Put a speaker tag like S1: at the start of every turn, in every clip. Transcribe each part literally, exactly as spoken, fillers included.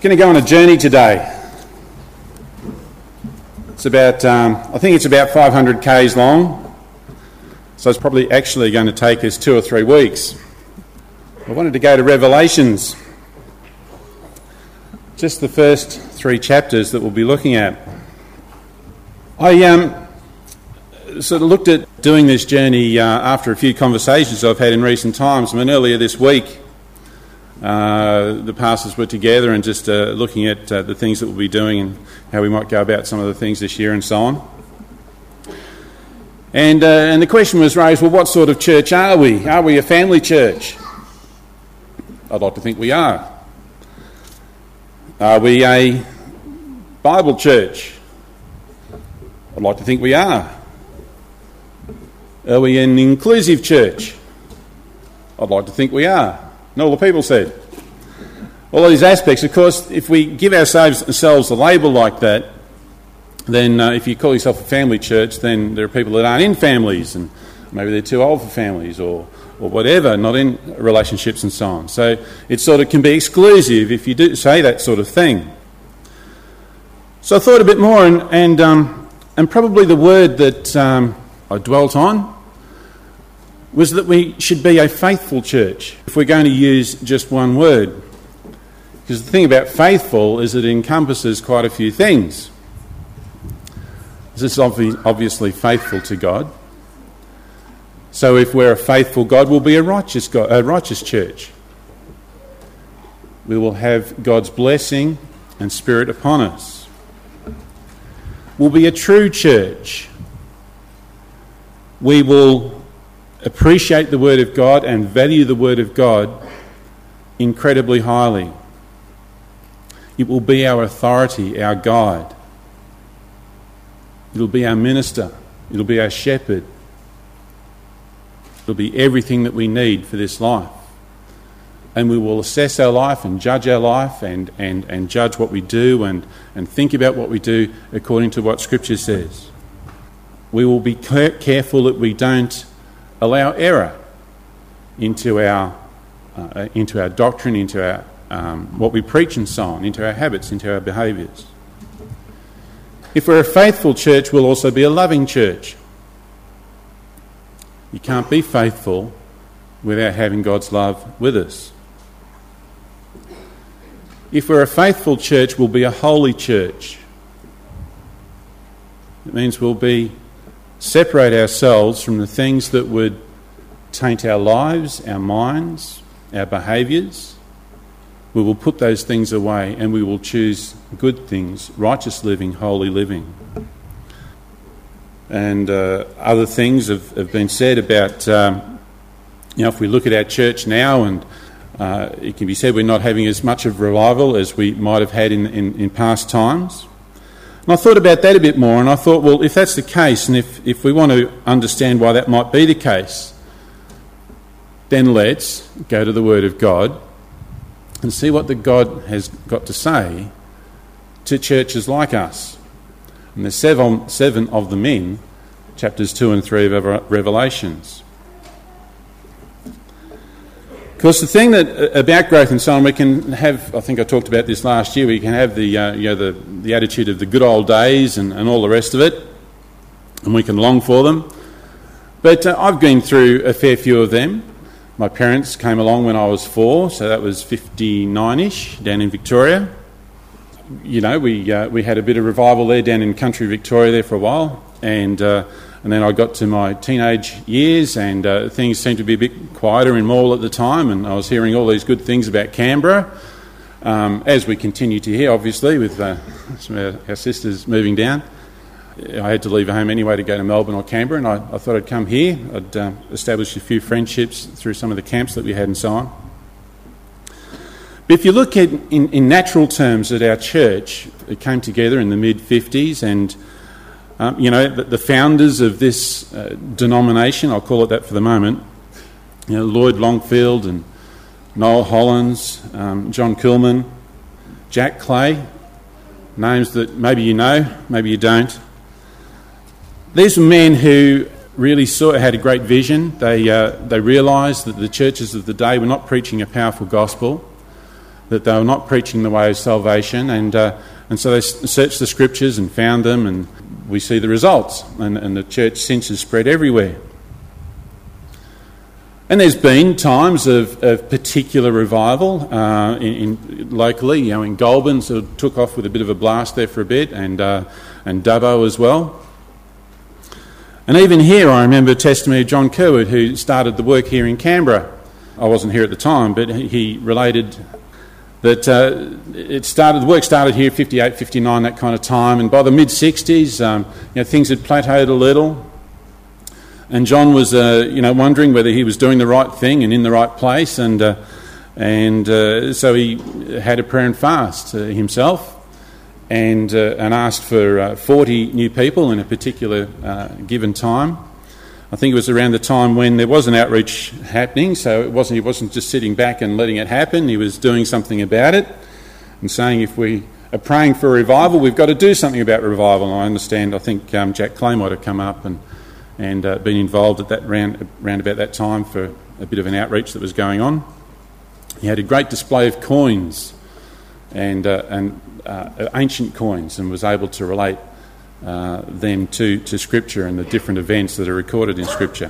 S1: Going to go on a journey today. It's about, um, I think it's about five hundred kays long, so it's probably actually going to take us two or three weeks. I wanted to go to Revelations, just the first three chapters that we'll be looking at. I um, sort of looked at doing this journey uh, after a few conversations I've had in recent times. I mean, earlier this week, uh, the pastors were together and just uh, looking at uh, the things that we'll be doing and how we might go about some of the things this year and so on. And uh, and the question was raised, well, what sort of church are we? Are we a family church? I'd like to think we are. Are we a Bible church? I'd like to think we are. Are we an inclusive church? I'd like to think we are. And all the people said. All of these aspects, of course, if we give ourselves, ourselves a label like that, then uh, if you call yourself a family church, then there are people that aren't in families, and maybe they're too old for families or, or whatever, not in relationships and so on. So it sort of can be exclusive if you do say that sort of thing. So I thought a bit more, and and, um, and probably the word that um, I dwelt on was that we should be a faithful church, if we're going to use just one word. Because the thing about faithful is it encompasses quite a few things. This is obviously faithful to God. So if we're a faithful God, we'll be a righteous God, a righteous church. We will have God's blessing and Spirit upon us. We'll be a true church. We will appreciate the Word of God and value the Word of God incredibly highly. It will be our authority, our guide. It'll be our minister. It'll be our shepherd. It'll be everything that we need for this life. And we will assess our life and judge our life and, and, and judge what we do and, and think about what we do according to what Scripture says. We will be careful that we don't allow error into our uh, into our doctrine, into our um, what we preach and so on, into our habits, into our behaviours. If we're a faithful church, we'll also be a loving church. You can't be faithful without having God's love with us. If we're a faithful church, we'll be a holy church. It means we'll be separate ourselves from the things that would taint our lives, our minds, our behaviours. We will put those things away and we will choose good things, righteous living, holy living. And uh, other things have, have been said about, um, you know, if we look at our church now, and uh, it can be said we're not having as much of revival as we might have had in, in, in past times. And I thought about that a bit more, and I thought, well, if that's the case, and if, if we want to understand why that might be the case, then let's go to the Word of God and see what the God has got to say to churches like us. And there's seven, seven of them in chapters two and three of Revelations. Of course, the thing that about growth and so on, we can have, I think I talked about this last year, we can have the uh, you know the, the attitude of the good old days and, and all the rest of it, and we can long for them. But uh, I've been through a fair few of them. My parents came along when I was four, so that was fifty-nine-ish, down in Victoria. You know, we uh, we had a bit of revival there down in country Victoria there for a while, and uh, and then I got to my teenage years, and uh, things seemed to be a bit quieter in Morwell at the time, and I was hearing all these good things about Canberra, um, as we continue to hear, obviously, with uh, some of our, our sisters moving down. I had to leave home anyway to go to Melbourne or Canberra, and I, I thought I'd come here. I'd uh, established a few friendships through some of the camps that we had and so on. But if you look at, in, in natural terms, at our church, it came together in the mid-fifties, and um, you know, the, the founders of this uh, denomination, I'll call it that for the moment, you know, Lloyd Longfield and Noel Hollins, um, John Kuhlman, Jack Clay, names that maybe you know, maybe you don't. These were men who really saw, had a great vision. They uh, they realised that the churches of the day were not preaching a powerful gospel, that they were not preaching the way of salvation, and uh, and so they searched the scriptures and found them, and we see the results, and, and the church since has spread everywhere. And there's been times of, of particular revival uh, in, in locally, you know, in Goulburn, sort of took off with a bit of a blast there for a bit, and uh, and Dubbo as well. And even here, I remember a testimony of John Kerwood, who started the work here in Canberra. I wasn't here at the time, but he related that uh, it started. The work started here, fifty-eight, fifty-nine, that kind of time, and by the mid sixties, um, you know, things had plateaued a little. And John was, uh, you know, wondering whether he was doing the right thing and in the right place, and uh, and uh, so he had a prayer and fast uh, himself, and uh, and asked for uh, forty new people in a particular uh, given time. I think it was around the time when there was an outreach happening, so it wasn't he wasn't just sitting back and letting it happen. He was doing something about it, and saying, if we are praying for a revival, we've got to do something about revival. And I understand. I think um, Jack Clay might have come up and. and uh, been involved at that round, round about that time for a bit of an outreach that was going on. He had a great display of coins and uh, and uh, ancient coins, and was able to relate uh, them to, to Scripture and the different events that are recorded in Scripture.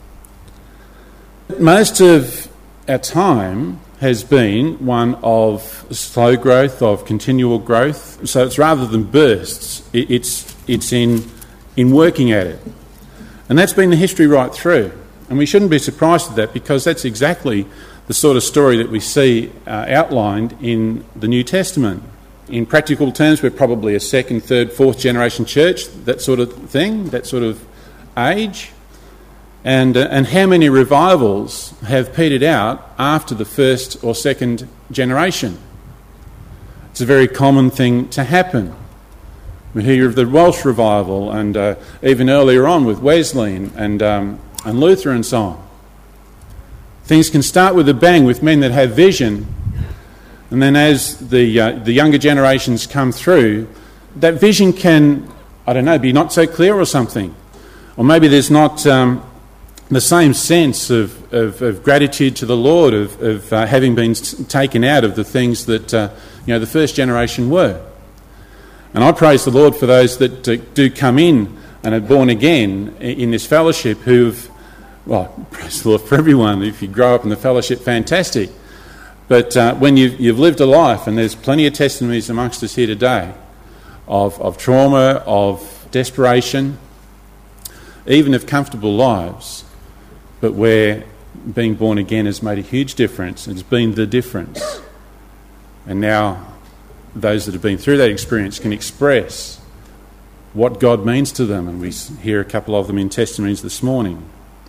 S1: Most of our time has been one of slow growth, of continual growth. So it's rather than bursts, it, it's it's in in working at it. And that's been the history right through. And we shouldn't be surprised at that, because that's exactly the sort of story that we see uh, outlined in the New Testament. In practical terms, we're probably a second, third, fourth generation church, that sort of thing, that sort of age. And, uh, and how many revivals have petered out after the first or second generation? It's a very common thing to happen. We hear of the Welsh revival, and uh, even earlier on with Wesley and and, um, and Luther and so on. Things can start with a bang with men that have vision, and then as the uh, the younger generations come through, that vision can, I don't know, be not so clear or something. Or maybe there's not um, the same sense of, of, of gratitude to the Lord, of, of uh, having been taken out of the things that uh, you know the first generation were. And I praise the Lord for those that uh, do come in and are born again in this fellowship who've, well, praise the Lord for everyone. If you grow up in the fellowship, fantastic. But uh, when you've, you've lived a life, and there's plenty of testimonies amongst us here today of, of trauma, of desperation, even of comfortable lives, but where being born again has made a huge difference. It's been the difference. And now those that have been through that experience can express what God means to them, and we hear a couple of them in testimonies this morning.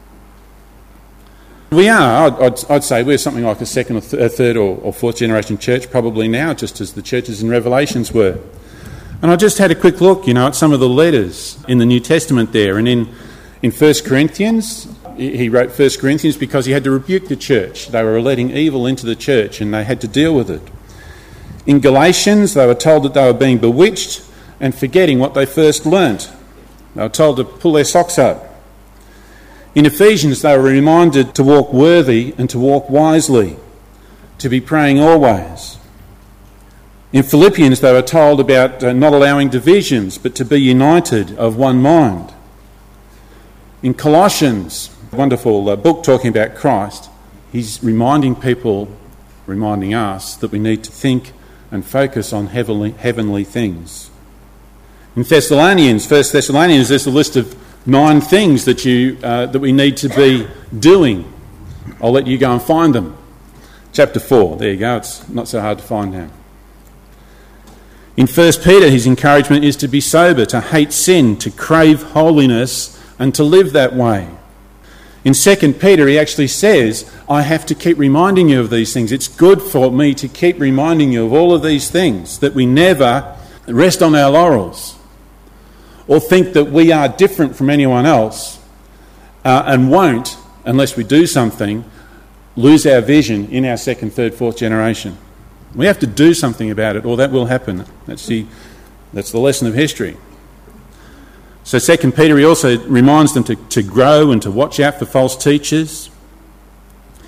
S1: We are, I'd, I'd say we're something like a second or th- a third or, or fourth generation church probably now, just as the churches in Revelations were. And I just had a quick look, you know, at some of the letters in the New Testament there, and in, in First Corinthians, he wrote First Corinthians because he had to rebuke the church. They were letting evil into the church, and they had to deal with it. In Galatians, they were told that they were being bewitched and forgetting what they first learnt. They were told to pull their socks up. In Ephesians, they were reminded to walk worthy and to walk wisely, to be praying always. In Philippians, they were told about uh, not allowing divisions, but to be united of one mind. In Colossians, a wonderful uh, book talking about Christ, he's reminding people, reminding us, that we need to think and focus on heavenly, heavenly things. In Thessalonians, First Thessalonians, there's a list of nine things that you uh, that we need to be doing. I'll let you go and find them. Chapter four, there you go, it's not so hard to find now. In First Peter, his encouragement is to be sober, to hate sin, to crave holiness, and to live that way. In Second Peter, he actually says, I have to keep reminding you of these things. It's good for me to keep reminding you of all of these things, that we never rest on our laurels or think that we are different from anyone else uh, and won't, unless we do something, lose our vision in our second, third, fourth generation. We have to do something about it, or that will happen. That's the, that's the lesson of history. So Second Peter, he also reminds them to, to grow and to watch out for false teachers.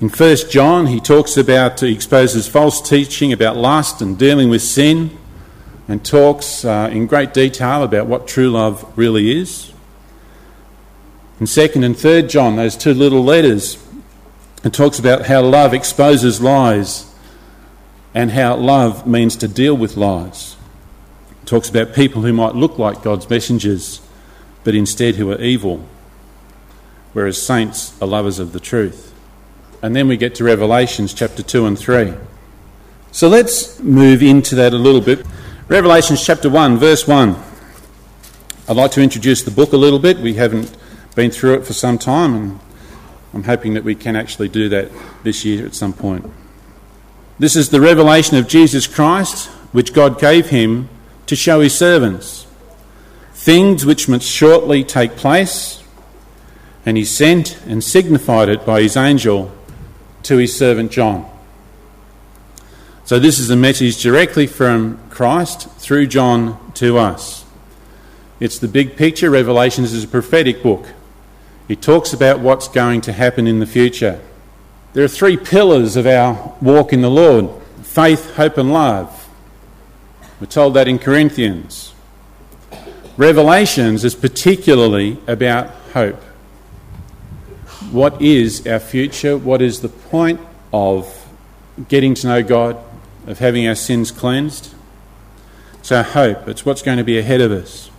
S1: In First John, he talks about, he exposes false teaching about lust and dealing with sin, and talks uh, in great detail about what true love really is. In Second and Third John, those two little letters, it talks about how love exposes lies and how love means to deal with lies. It talks about people who might look like God's messengers, but instead who are evil, whereas saints are lovers of the truth. And then we get to Revelations chapter two and three. So let's move into that a little bit. Revelations chapter one, verse one. I'd like to introduce the book a little bit. We haven't been through it for some time, and I'm hoping that we can actually do that this year at some point. This is the revelation of Jesus Christ, which God gave him to show his servants, things which must shortly take place, and he sent and signified it by his angel to his servant John. So this is a message directly from Christ through John to us. It's the big picture. Revelations is a prophetic book. It talks about what's going to happen in the future. There are three pillars of our walk in the Lord: faith, hope and love. We're told that in Corinthians. Revelations is particularly about hope. What is our future? What is the point of getting to know God, of having our sins cleansed? It's our hope. It's what's going to be ahead of us.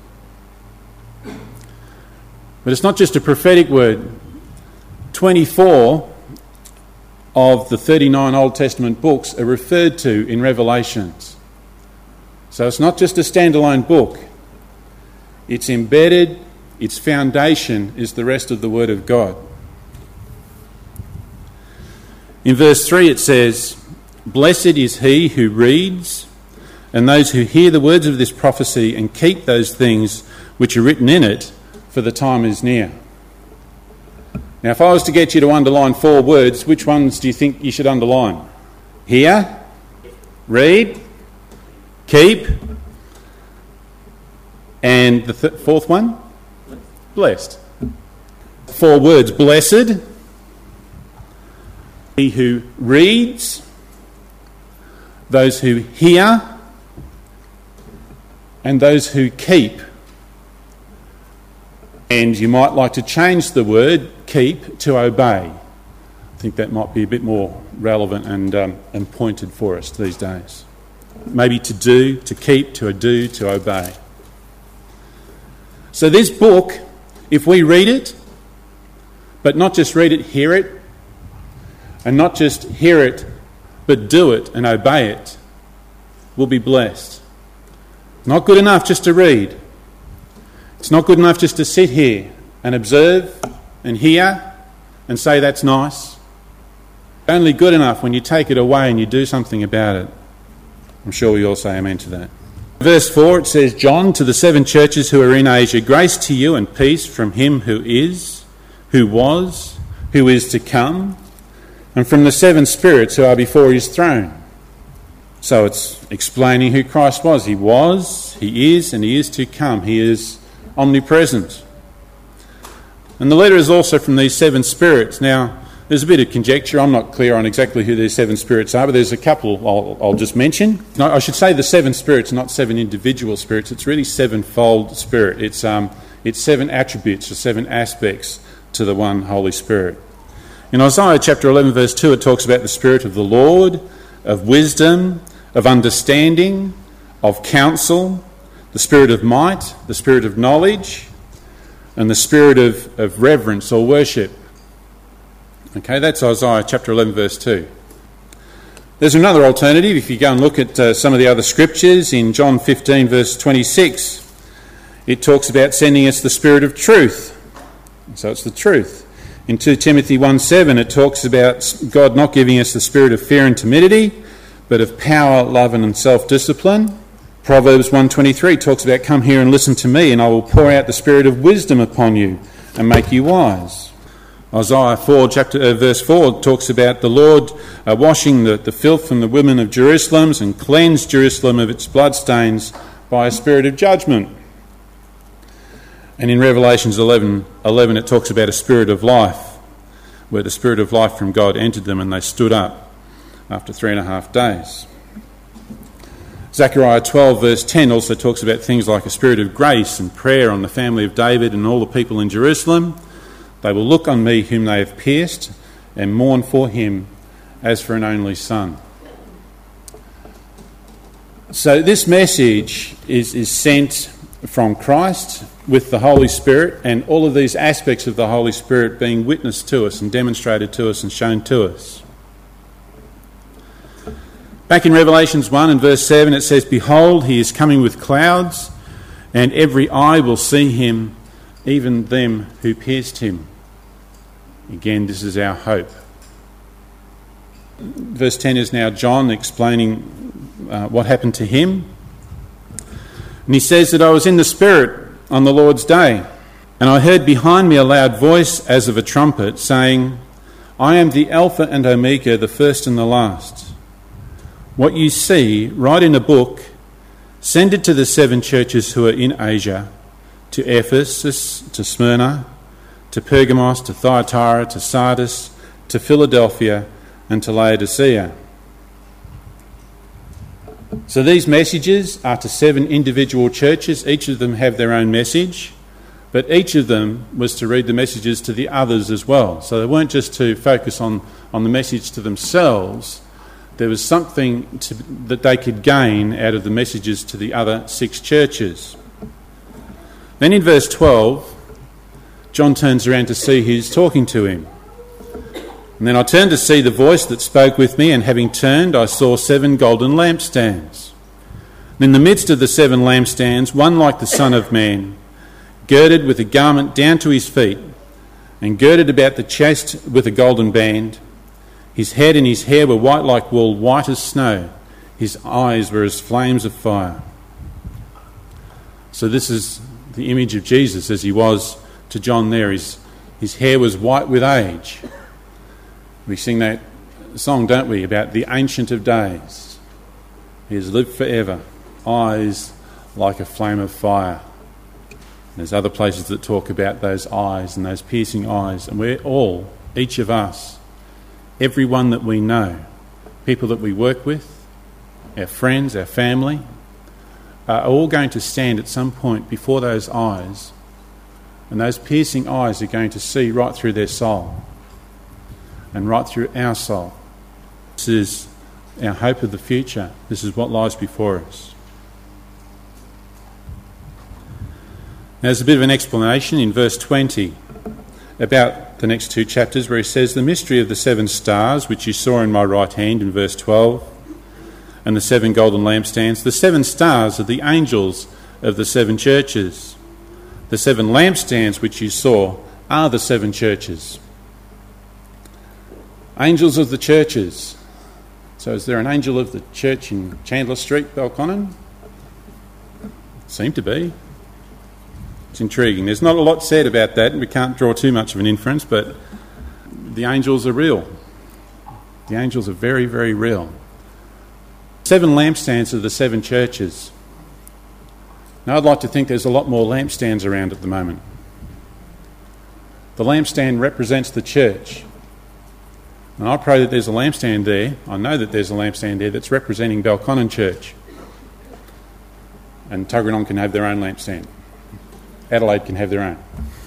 S1: But it's not just a prophetic word. twenty-four of the thirty-nine Old Testament books are referred to in Revelations. So it's not just a standalone book. It's embedded, its foundation is the rest of the Word of God. In verse three it says, "Blessed is he who reads, and those who hear the words of this prophecy and keep those things which are written in it, for the time is near." Now, if I was to get you to underline four words, which ones do you think you should underline? Hear, read, keep, and the th- fourth one? Blessed. Four words: blessed, he who reads, those who hear, and those who keep. And you might like to change the word keep to obey. I think that might be a bit more relevant and, um, and pointed for us these days. Maybe to do, to keep, to do, to obey. So this book, if we read it, but not just read it, hear it, and not just hear it, but do it and obey it, we'll be blessed. Not good enough just to read. It's not good enough just to sit here and observe and hear and say that's nice. Only good enough when you take it away and you do something about it. I'm sure we all say amen to that. Verse four, it says, "John, to the seven churches who are in Asia, grace to you and peace from him who is, who was, who is to come, and from the seven spirits who are before his throne." So it's explaining who Christ was. He was, he is, and he is to come. He is omnipresent. And the letter is also from these seven spirits. Now, there's a bit of conjecture. I'm not clear on exactly who these seven spirits are, but there's a couple I'll, I'll just mention. No, I should say the seven spirits, not seven individual spirits. It's really sevenfold spirit. It's um, it's seven attributes or seven aspects to the one Holy Spirit. In Isaiah chapter eleven, verse two, it talks about the Spirit of the Lord, of wisdom, of understanding, of counsel, the Spirit of might, the Spirit of knowledge, and the Spirit of, of reverence or worship. Okay, that's Isaiah chapter eleven, verse two. There's another alternative. If you go and look at uh, some of the other scriptures, in John fifteen, verse twenty-six, it talks about sending us the Spirit of truth. So it's the truth. In two Timothy one seven, it talks about God not giving us the spirit of fear and timidity, but of power, love and self-discipline. Proverbs one twenty-three talks about, "Come here and listen to me, and I will pour out the spirit of wisdom upon you and make you wise." Isaiah four, chapter, uh, verse four talks about the Lord uh, washing the, the filth from the women of Jerusalem and cleanse Jerusalem of its bloodstains by a spirit of judgment. And in Revelations eleven, eleven it talks about a spirit of life, where the Spirit of life from God entered them and they stood up after three and a half days. Zechariah twelve verse ten also talks about things like a spirit of grace and prayer on the family of David and all the people in Jerusalem. They will look on me whom they have pierced and mourn for him as for an only son. So this message is, is sent from Christ with the Holy Spirit, and all of these aspects of the Holy Spirit being witnessed to us and demonstrated to us and shown to us. Back in Revelations one and verse seven it says, "Behold, he is coming with clouds, and every eye will see him, even them who pierced him." Again, this is our hope. Verse ten is now John explaining uh, what happened to him. And he says that I was in the Spirit on the Lord's day, and I heard behind me a loud voice as of a trumpet saying, "I am the Alpha and Omega, the first and the last. What you see, write in a book, send it to the seven churches who are in Asia, to Ephesus, to Smyrna, to Pergamos, to Thyatira, to Sardis, to Philadelphia, and to Laodicea." So these messages are to seven individual churches. Each of them have their own message, but each of them was to read the messages to the others as well. So they weren't just to focus on, on the message to themselves. There was something to, that they could gain out of the messages to the other six churches. Then in verse twelve, John turns around to see who's talking to him. "And then I turned to see the voice that spoke with me, and having turned, I saw seven golden lampstands. And in the midst of the seven lampstands, one like the Son of Man, girded with a garment down to his feet, and girded about the chest with a golden band. His head and his hair were white like wool, white as snow. His eyes were as flames of fire." So this is the image of Jesus as he was to John there. His, his hair was white with age. We sing that song, don't we, about the Ancient of Days. He has lived forever, eyes like a flame of fire. And there's other places that talk about those eyes and those piercing eyes. And we're all, each of us, everyone that we know, people that we work with, our friends, our family, are all going to stand at some point before those eyes, and those piercing eyes are going to see right through their soul and right through our soul. This is our hope of the future. This is what lies before us. Now, there's a bit of an explanation in verse twenty about the next two chapters, where he says, "The mystery of the seven stars, which you saw in my right hand," in verse twelve, "and the seven golden lampstands. The seven stars are the angels of the seven churches. The seven lampstands which you saw are the seven churches." Angels of the churches. So is there an angel of the church in Chandler Street, Belconnen? Seem to be. It's intriguing. There's not a lot said about that, and we can't draw too much of an inference, but the angels are real. The angels are very, very real. Seven lampstands are the seven churches. Now, I'd like to think there's a lot more lampstands around at the moment. The lampstand represents the church. And I pray that there's a lampstand there. I know that there's a lampstand there that's representing Belconnen Church. And Tuggeranong can have their own lampstand. Adelaide can have their own.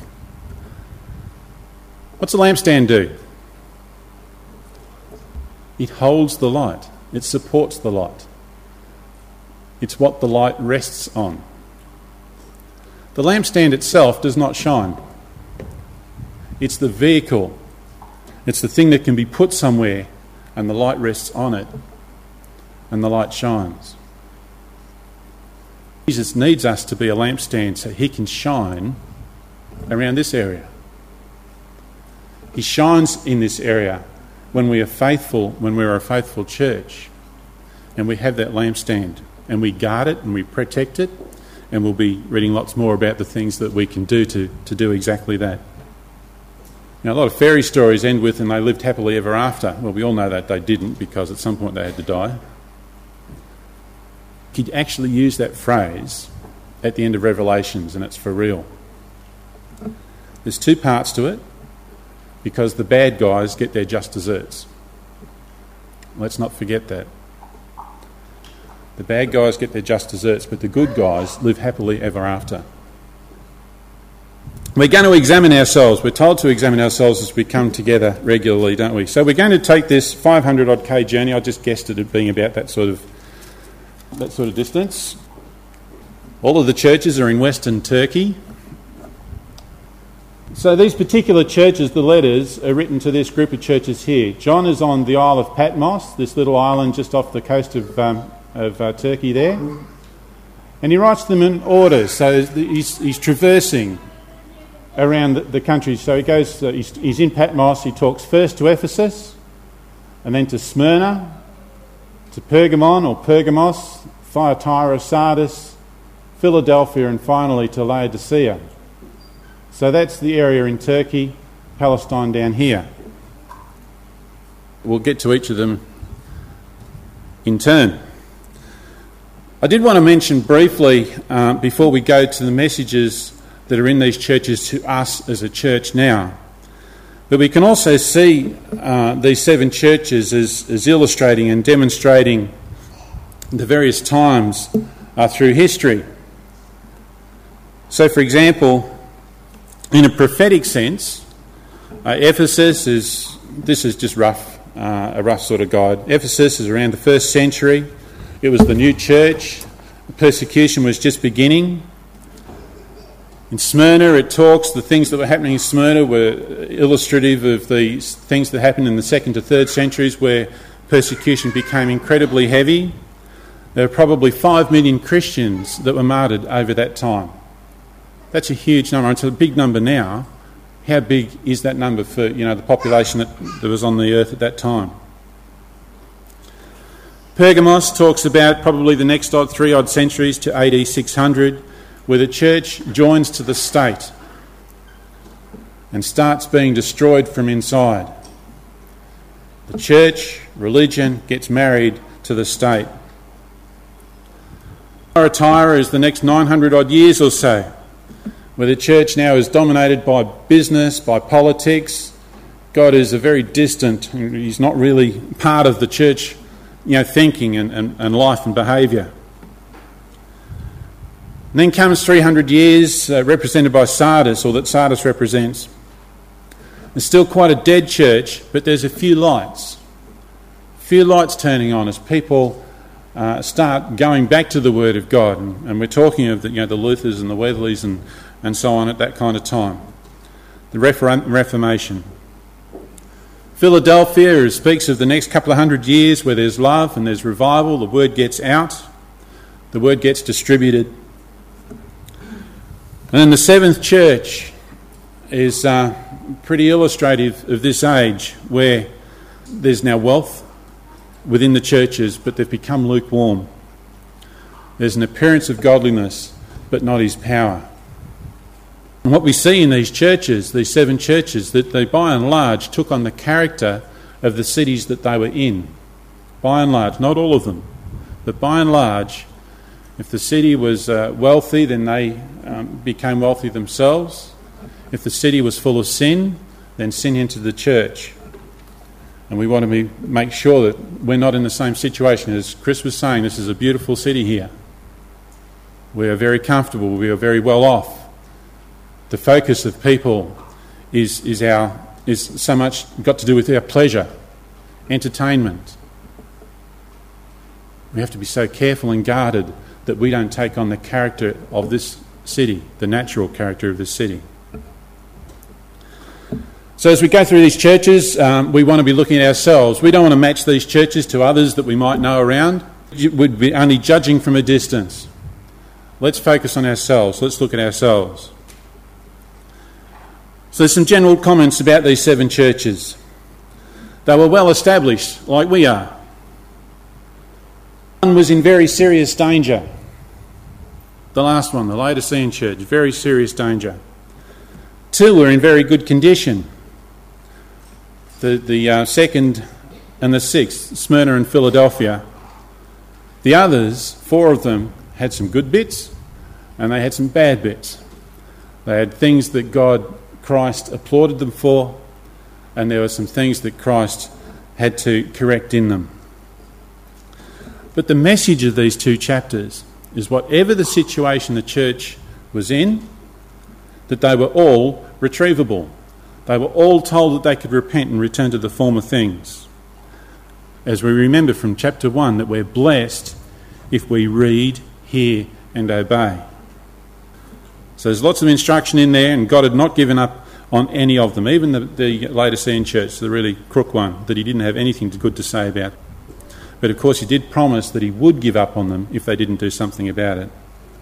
S1: What's a lampstand do? It holds the light. It supports the light. It's what the light rests on. The lampstand itself does not shine. It's the vehicle. It's the thing that can be put somewhere and the light rests on it and the light shines. Jesus needs us to be a lampstand so he can shine around this area. He shines in this area when we are faithful, when we're a faithful church, and we have that lampstand and we guard it and we protect it, and we'll be reading lots more about the things that we can do to, to do exactly that. Now, a lot of fairy stories end with, and they lived happily ever after. Well, we all know that they didn't, because at some point they had to die. You could actually use that phrase at the end of Revelations, and it's for real. There's two parts to it. because the bad guys get their just desserts. Let's not forget that. The bad guys get their just desserts, but the good guys live happily ever after. We're going to examine ourselves. We're told to examine ourselves as we come together regularly, don't we? So we're going to take this five hundred odd K journey. I just guessed it at being about that sort of that sort of distance. All of the churches are in Western Turkey. So these particular churches, the letters, are written to this group of churches here. John is on the Isle of Patmos, this little island just off the coast of, um, of uh, Turkey there. And he writes them in order, so he's, he's traversing around the, the country. So he goes, uh, he's, he's in Patmos, he talks first to Ephesus, and then to Smyrna, to Pergamon or Pergamos, Thyatira, Sardis, Philadelphia, and finally to Laodicea. So that's the area in Turkey, Palestine down here. We'll get to each of them in turn. I did want to mention briefly, uh, before we go to the messages that are in these churches to us as a church now, but we can also see uh, these seven churches as, as illustrating and demonstrating the various times uh, through history. So, for example, in a prophetic sense, uh, Ephesus is, this is just rough, uh, a rough sort of guide. Ephesus is around the first century. It was the new church. Persecution was just beginning. In Smyrna, it talks, the things that were happening in Smyrna were illustrative of the things that happened in the second to third centuries where persecution became incredibly heavy. There were probably five million Christians that were martyred over that time. That's a huge number. It's a big number now. How big is that number for, you know, the population that, that was on the earth at that time? Pergamos talks about probably the next odd three odd centuries to A D six hundred, where the church joins to the state and starts being destroyed from inside. The church, religion, gets married to the state. Thyatira is the next nine hundred odd years or so, where the church now is dominated by business, by politics. God is a very distant, he's not really part of the church, you know, thinking and, and, and life and behaviour. And then comes three hundred years, uh, represented by Sardis, or that Sardis represents. It's still quite a dead church, but there's a few lights. A few lights turning on as people uh, start going back to the Word of God. And, and we're talking of the, you know, the Luthers and the Wesleys and and so on at that kind of time. The Reformation. Philadelphia speaks of the next couple of hundred years where there's love and there's revival, the word gets out, the word gets distributed. And then the seventh church is uh, pretty illustrative of this age where there's now wealth within the churches, but they've become lukewarm. There's an appearance of godliness, but not his power. And what we see in these churches, these seven churches, that they by and large took on the character of the cities that they were in. By and large, not all of them, but by and large, if the city was uh, wealthy, then they um, became wealthy themselves. If the city was full of sin, then sin entered the church. And we want to be, make sure that we're not in the same situation. As Chris was saying, this is a beautiful city here. We are very comfortable, we are very well off. The focus of people is is our is so much got to do with our pleasure, entertainment. We have to be so careful and guarded that we don't take on the character of this city, the natural character of this city. So as we go through these churches, um, we want to be looking at ourselves. We don't want to match these churches to others that we might know around. We'd be only judging from a distance. Let's focus on ourselves. Let's look at ourselves. So there's some general comments about these seven churches. They were well established, like we are. One was in very serious danger. The last one, the Laodicean church, very serious danger. Two were in very good condition. The, the uh, second and the sixth, Smyrna and Philadelphia. The others, four of them, had some good bits and they had some bad bits. They had things that God, Christ, applauded them for, and there were some things that Christ had to correct in them. But the message of these two chapters is whatever the situation the church was in, that they were all retrievable. They were all told that they could repent and return to the former things. As we remember from chapter one, that we're blessed if we read, hear and obey. So there's lots of instruction in there, and God had not given up on any of them, even the, the Laodicean church, the really crook one, that he didn't have anything good to say about. But of course he did promise that he would give up on them if they didn't do something about it.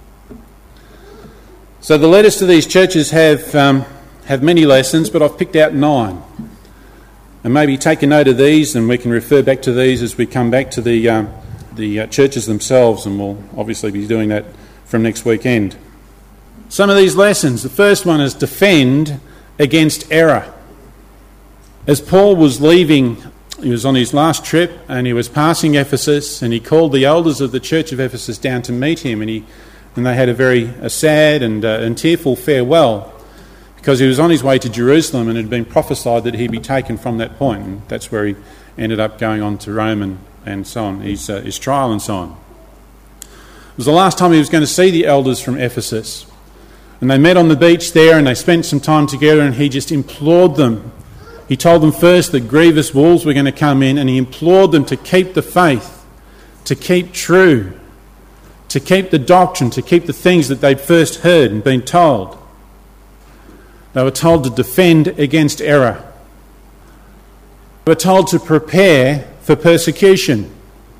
S1: So the letters to these churches have um, have many lessons, but I've picked out nine. And maybe take a note of these, and we can refer back to these as we come back to the um, the uh, churches themselves, and we'll obviously be doing that from next weekend. Some of these lessons. The first one is defend against error. As Paul was leaving, he was on his last trip and he was passing Ephesus, and he called the elders of the church of Ephesus down to meet him, and he and they had a very a sad and, uh, and tearful farewell, because he was on his way to Jerusalem and it had been prophesied that he'd be taken from that point, and that's where he ended up going on to Rome and, and so on, his, uh, his trial and so on. It was the last time he was going to see the elders from Ephesus. And they met on the beach there and they spent some time together, and he just implored them. He told them first that grievous wolves were going to come in, and he implored them to keep the faith, to keep true, to keep the doctrine, to keep the things that they'd first heard and been told. They were told to defend against error. They were told to prepare for persecution.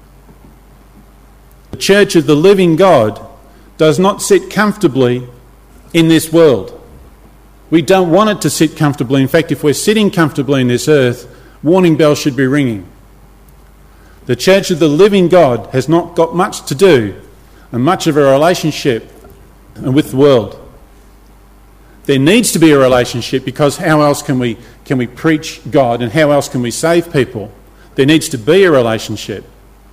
S1: The church of the living God does not sit comfortably in this world. We don't want it to sit comfortably. In fact, if we're sitting comfortably in this earth, warning bells should be ringing. The church of the living God has not got much to do and much of a relationship with the world. There needs to be a relationship, because how else can we can we preach God, and how else can we save people? There needs to be a relationship,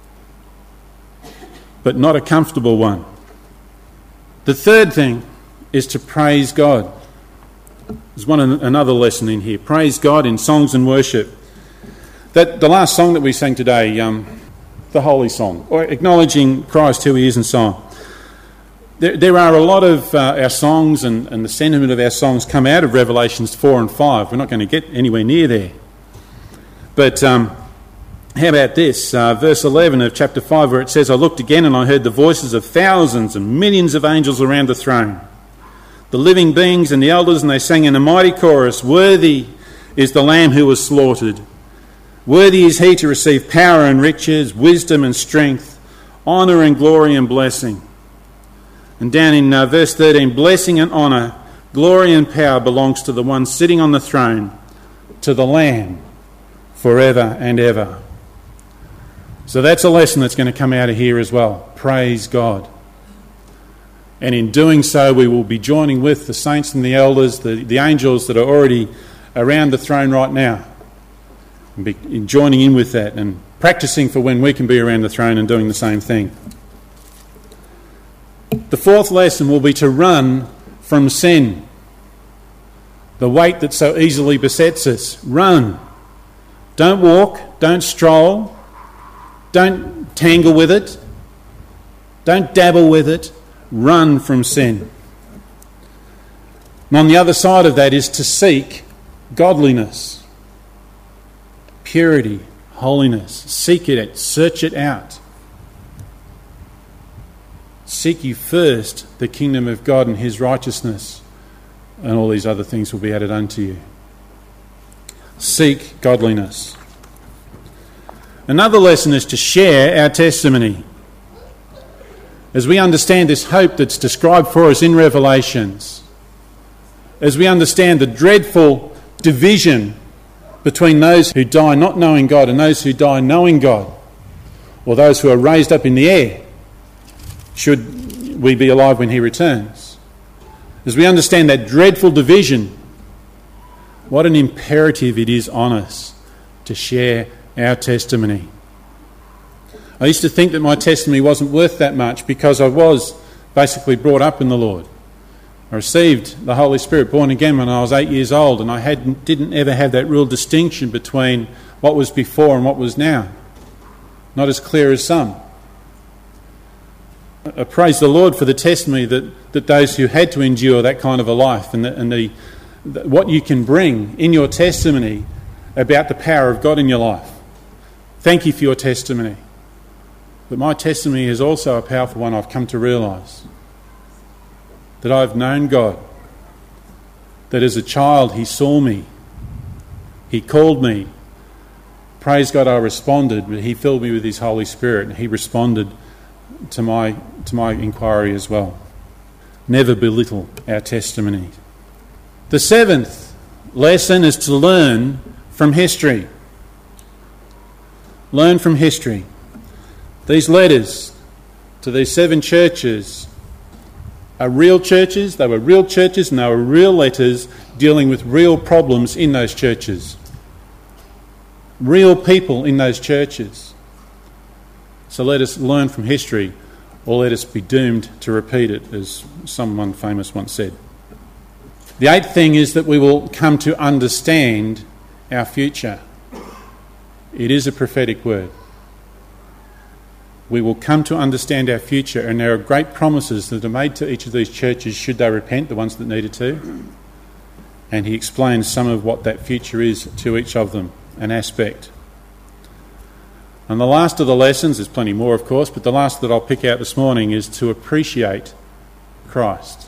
S1: but not a comfortable one. The third thing is to praise God. There's one another lesson in here. Praise God in songs and worship. That the last song that we sang today, um, the Holy Song, or acknowledging Christ, who he is and so on. There, there are a lot of uh, our songs and, and the sentiment of our songs come out of Revelations four and five. We're not going to get anywhere near there. But um, how about this? Uh, verse eleven of chapter five, where it says, I looked again and I heard the voices of thousands and millions of angels around the throne, the living beings and the elders, and they sang in a mighty chorus, Worthy is the Lamb who was slaughtered. Worthy is he to receive power and riches, wisdom and strength, honour and glory and blessing. And down in uh, verse thirteen, blessing and honour, glory and power belongs to the one sitting on the throne, to the Lamb, forever and ever. So that's a lesson that's going to come out of here as well. Praise God. And in doing so, we will be joining with the saints and the elders, the, the angels that are already around the throne right now, and be in joining in with that and practicing for when we can be around the throne and doing the same thing. The fourth lesson will be to run from sin. The weight that so easily besets us. Run. Don't walk. Don't stroll. Don't tangle with it. Don't dabble with it. Run from sin. And on the other side of that is to seek godliness, purity, holiness. Seek it, search it out. Seek ye first the kingdom of God and his righteousness, and all these other things will be added unto you. Seek godliness. Another lesson is to share our testimony. As we understand this hope that's described for us in Revelations, as we understand the dreadful division between those who die not knowing God and those who die knowing God, or those who are raised up in the air, should we be alive when he returns. As we understand that dreadful division, what an imperative it is on us to share our testimony. I used to think that my testimony wasn't worth that much because I was basically brought up in the Lord. I received the Holy Spirit, born again, when I was eight years old, and I hadn't, didn't ever have that real distinction between what was before and what was now. Not as clear as some. I praise the Lord for the testimony that, that those who had to endure that kind of a life and, the, and the, the, what you can bring in your testimony about the power of God in your life. Thank you for your testimony. But my testimony is also a powerful one. I've come to realise that I've known God, that as a child he saw me, he called me. Praise God, I responded, but he filled me with his Holy Spirit and he responded to my to my inquiry as well. Never belittle our testimony. The seventh lesson is to learn from history. Learn from history. These letters to these seven churches are real churches. They were real churches and they were real letters dealing with real problems in those churches. Real people in those churches. So let us learn from history, or let us be doomed to repeat it, as someone famous once said. The eighth thing is that we will come to understand our future. It is a prophetic word. We will come to understand our future, and there are great promises that are made to each of these churches should they repent, the ones that needed to. And he explains some of what that future is to each of them, an aspect. And the last of the lessons, there's plenty more of course, but the last that I'll pick out this morning is to appreciate Christ.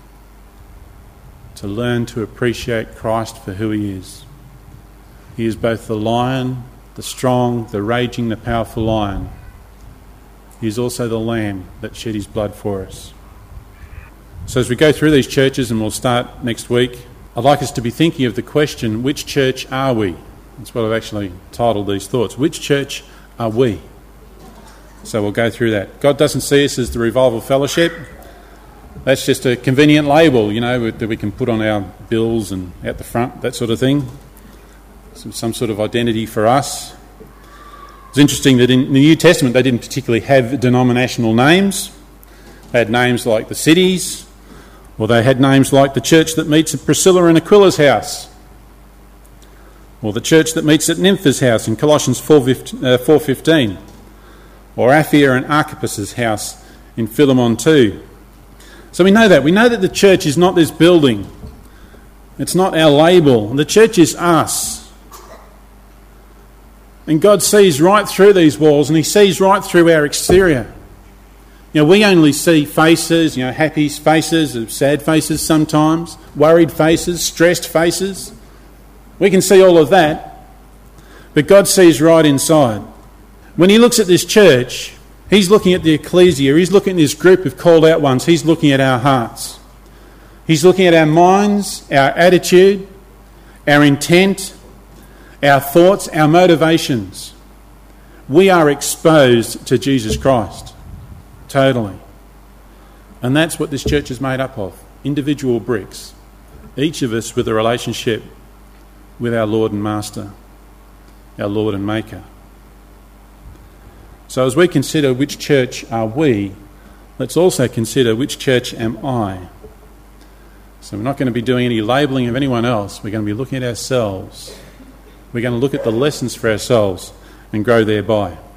S1: To learn to appreciate Christ for who he is. He is both the lion, the strong, the raging, the powerful lion. He is also the lamb that shed his blood for us. So as we go through these churches, and we'll start next week, I'd like us to be thinking of the question, which church are we? That's what I've actually titled these thoughts. Which church are we? So we'll go through that. God doesn't see us as the Revival Fellowship. That's just a convenient label, you know, that we can put on our bills and out the front, that sort of thing. Some, some sort of identity for us. It's interesting that in the New Testament they didn't particularly have denominational names. They had names like the cities, or they had names like the church that meets at Priscilla and Aquila's house, or the church that meets at Nympha's house in Colossians four fifteen, or Aphia and Archippus' house in Philemon two. So we know that. We know that the church is not this building. It's not our label. The church is us. And God sees right through these walls, and he sees right through our exterior. You know, we only see faces, you know, happy faces, sad faces sometimes, worried faces, stressed faces. We can see all of that, but God sees right inside. When he looks at this church, he's looking at the ecclesia, he's looking at this group of called out ones, he's looking at our hearts. He's looking at our minds, our attitude, our intent, our thoughts, our motivations. We are exposed to Jesus Christ, totally. And that's what this church is made up of, individual bricks, each of us with a relationship with our Lord and Master, our Lord and Maker. So as we consider which church are we, let's also consider which church am I. So we're not going to be doing any labelling of anyone else. We're going to be looking at ourselves. We're going to look at the lessons for ourselves and grow thereby.